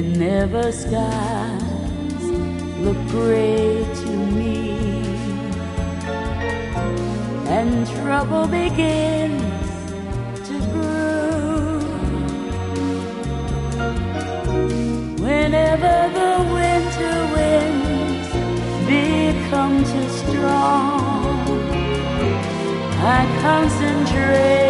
whenever skies look gray to me and trouble begins to brew. Whenever the winter winds become too strong, I concentrate